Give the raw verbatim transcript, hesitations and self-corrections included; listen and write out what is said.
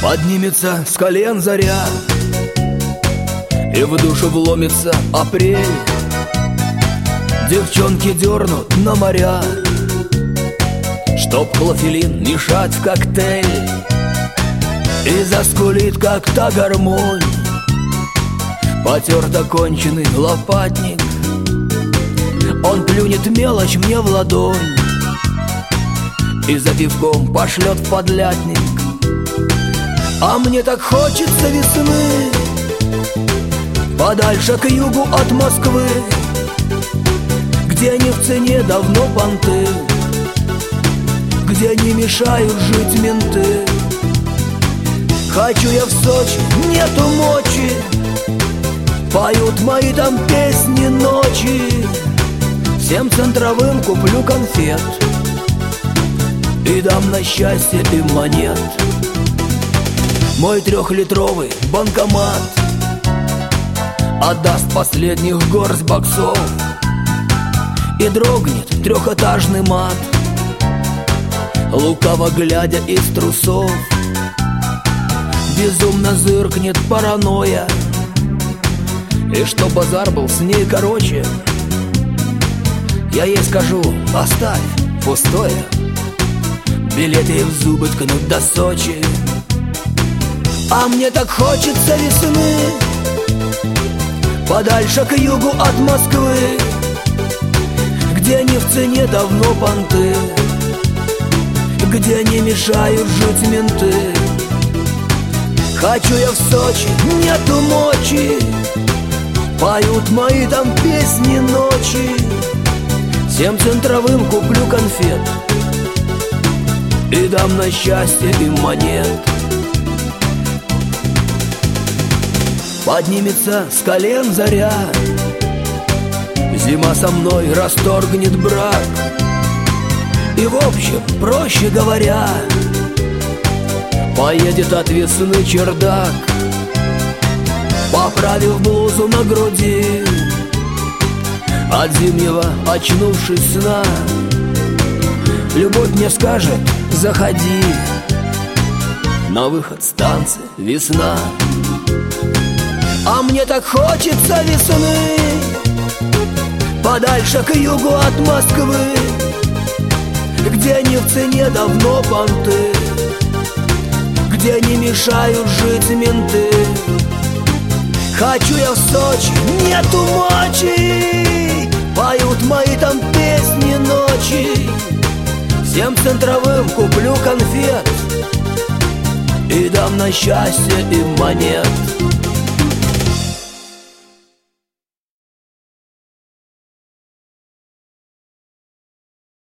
Поднимется с колен заря, и в душу вломится апрель. Девчонки дернут на моря, чтоб клофелин мешать в коктейль. И заскулит, как та гармонь, потерто конченый лопатник. Он плюнет мелочь мне в ладонь и за пивком пошлет в подлятник. А мне так хочется весны, подальше к югу от Москвы, где не в цене давно понты, где не мешают жить менты. Хочу я в Сочи, нету мочи, поют мои там песни ночи. Всем центровым куплю конфет и дам на счастье им монет. Мой трехлитровый банкомат отдаст последних горсть баксов, и дрогнет трехэтажный мат, лукаво глядя из трусов. Безумно зыркнет паранойя, и что базар был с ней короче, я ей скажу: оставь, пустое, билеты ей в зубы ткнут до Сочи. А мне так хочется весны, подальше к югу от Москвы, где не в цене давно понты, где не мешают жить менты. Хочу я в Сочи, нету мочи, поют мои там песни ночи. Всем центровым куплю конфет и дам на счастье им монет. Поднимется с колен заря, зима со мной расторгнет брак. И в общем, проще говоря, поедет от весны чердак, поправив блузу на груди. От зимнего очнувшись сна, любовь мне скажет: заходи. На выход станции весна. А мне так хочется весны, подальше к югу от Москвы, где не в цене давно понты, где не мешают жить менты. Хочу я в Сочи, нету мочи, поют мои там песни ночи. Всем центровым куплю конфет и дам на счастье им монет.